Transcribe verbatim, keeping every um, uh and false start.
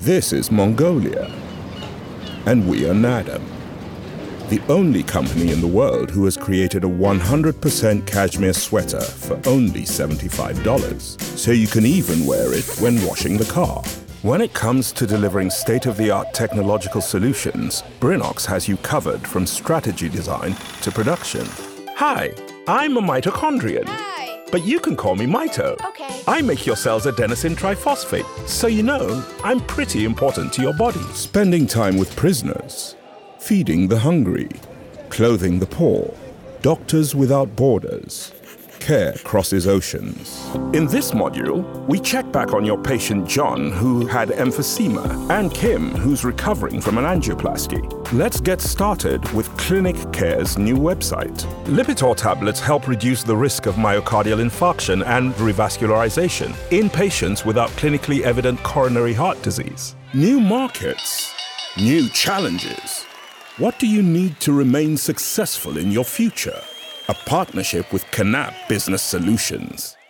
This is Mongolia. And we are Nadam, the only company in the world who has created a one hundred percent cashmere sweater for only seventy-five dollars, so you can even wear it when washing the car. When it comes to delivering state-of-the-art technological solutions, Brinox has you covered from strategy design to production. Hi, I'm a mitochondrian. Hi. But you can call me Mito. Okay. I make your cells adenosine triphosphate, so you know I'm pretty important to your body. Spending time with prisoners, feeding the hungry, clothing the poor, Doctors Without Borders. Care crosses oceans. In this module, we check back on your patient John, who had emphysema, and Kim, who's recovering from an angioplasty. Let's get started with Clinic Care's new website. Lipitor tablets help reduce the risk of myocardial infarction and revascularization in patients without clinically evident coronary heart disease. New markets, new challenges. What do you need to remain successful in your future? A partnership with Canap Business Solutions.